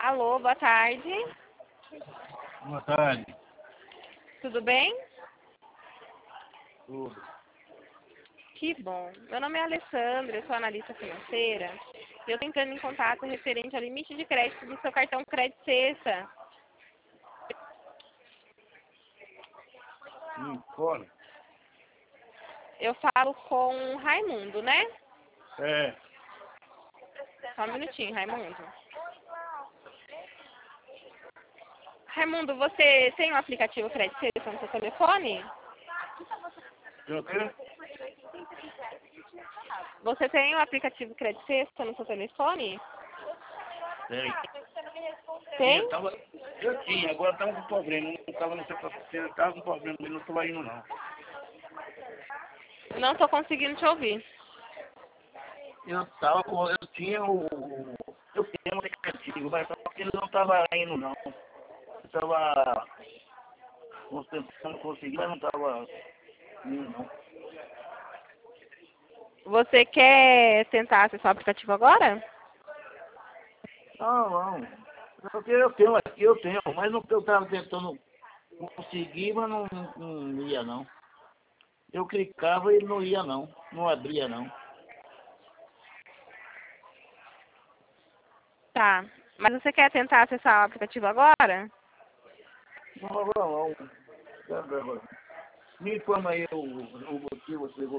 Alô, boa tarde. Boa tarde. Tudo bem? Tudo. Que bom. Meu nome é Alessandra, eu sou analista financeira. E eu estou entrando em contato referente ao limite de crédito do seu cartão Crédito Sexta. Fora. Eu falo com Raimundo, né? É. Só um minutinho, Raimundo. Raimundo, você tem o aplicativo Crédito Sexta no seu telefone? Eu quero? Você tem o aplicativo Crédito Sexta no seu telefone? Tem. Tem? Eu tinha, agora estava com problema. Não estava no seu paciente, estava com problema, ele não estava indo não. Não estou conseguindo te ouvir. Eu tinha um aplicativo, mas só que ele não estava indo não. Eu estava tentando conseguir, mas não estava indo não. Você quer tentar acessar o aplicativo agora? Não. Porque eu tenho aqui, mas não que eu estava tentando conseguir, mas não ia não. Eu clicava e ele não ia não, não abria não. Tá. Mas você quer tentar acessar o aplicativo agora? Não, agora não. Me informa aí o motivo, você ligou